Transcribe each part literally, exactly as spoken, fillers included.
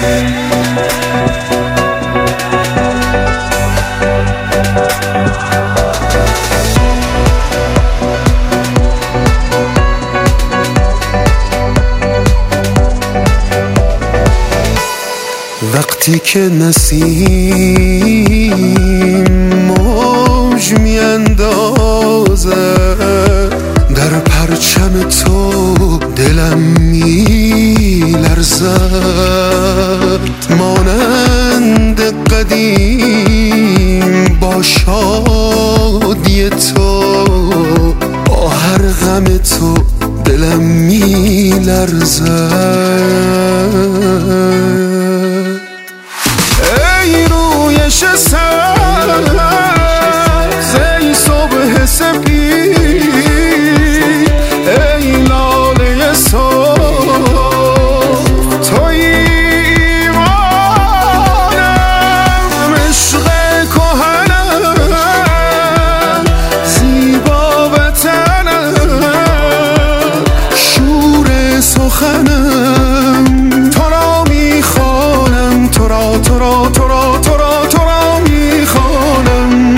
وقتی که نسیم موج میاندازه در پرچم تو دلم میلرزد، مانند قدیم با شادی تو، با هر غم تو دلم میلرزد. ای رویش سبز، ای صبح سپید، ای لاله صبح، توی ایمانم، عشق کهنم، زیبا وطنم، شور سخنم، تو را میخوانم، تو را تو را تو را تو را تو را میخوانم.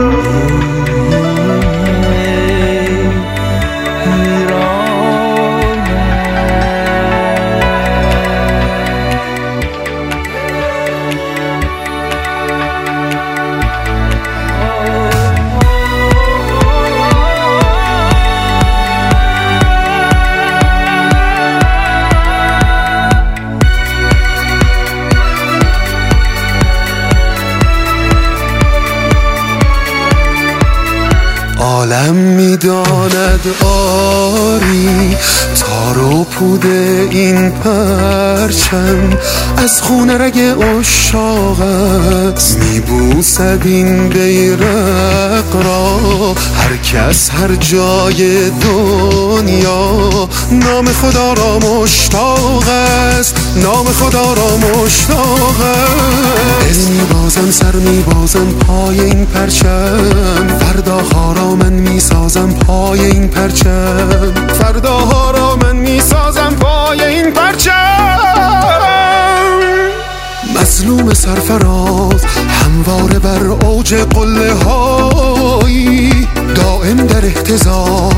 عالم میداند آری تار و پود این پرچم، از خون رگ عشاق است میبوسد این بیرق را هر کس هر جای دنیا. نام خدا را مشتاق است، نام خدا را مشتاق است. دل میبازم، سر میبازم پای این پرچم، فرداها را من میسازم پای این پرچم، فرداها را من میسازم پای این پرچم. مظلوم سرفراز همواره بر اوج قله هایی، دائم در اهتزاز